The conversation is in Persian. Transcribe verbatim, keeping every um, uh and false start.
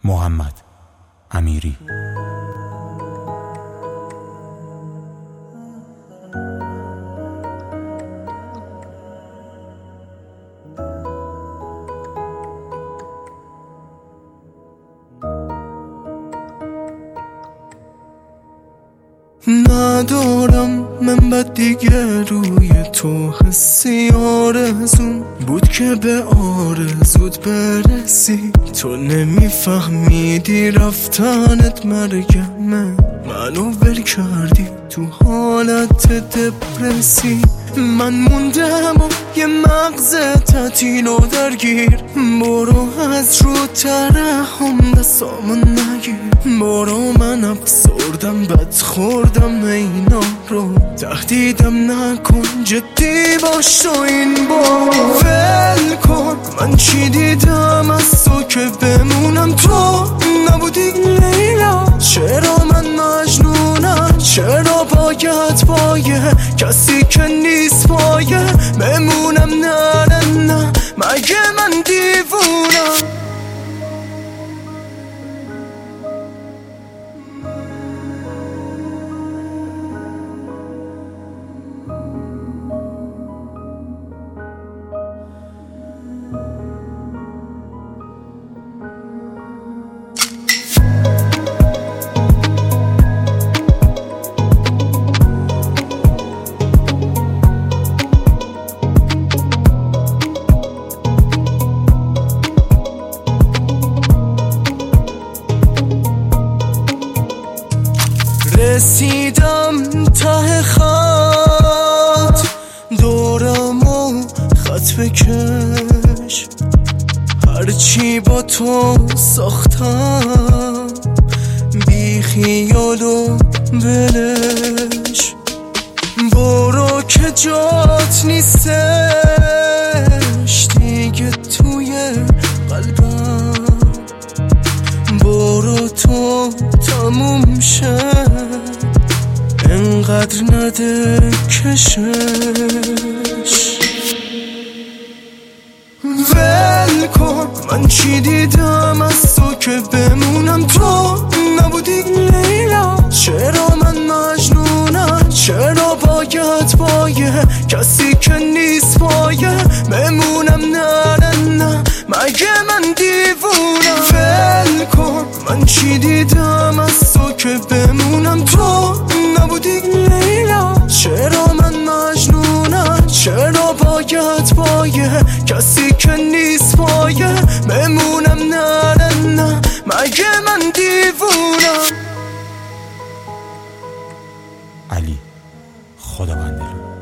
محمد امیری. ندارم من بد دیگه روی تو حسی، آرزون بود که به آرزوت برسی. تو نمیفهمیدی رفتنت مرگمه، منو ول کردی تو حالت دپرسی. من موندم و یه مغز تعطیل و درگیر، برو از رو ترحم دستامو نگیر. برو من افسردم بد خوردم اینا رو، تهدیدم نکن جدی باش تو این بار. ول کن من چی دیدم از تو که بمونم تو نبودی لیلا. چرا من مجنونم، چرا باید پایه کسی که نیست پایه بمونم؟ نه نه نه مگه من دیوونم؟ رسیدم ته خط، دورمو خط بکش. هرچی با تو ساختم بی خیال و بلش. برو که جات نیستش دیگه توی قلبم. برو تو تموم شه، انقدر نده کشش. ول کن من چی دیدم از تو که بمونم تو نبودی لیلا. چرا من مجنونم، چرا باید پایه کسی که نیست پایه بمونم؟ نه نه نه مگه من دیوونم؟ ول کن من چی دیدم از تو که بمونم تو نبودی لیلا. چرا من مجنونم، چرا باید پایه کسی که نیست پایه بمونم؟ نه نه نه مگه من دیوونم؟ علی خدا بندلو.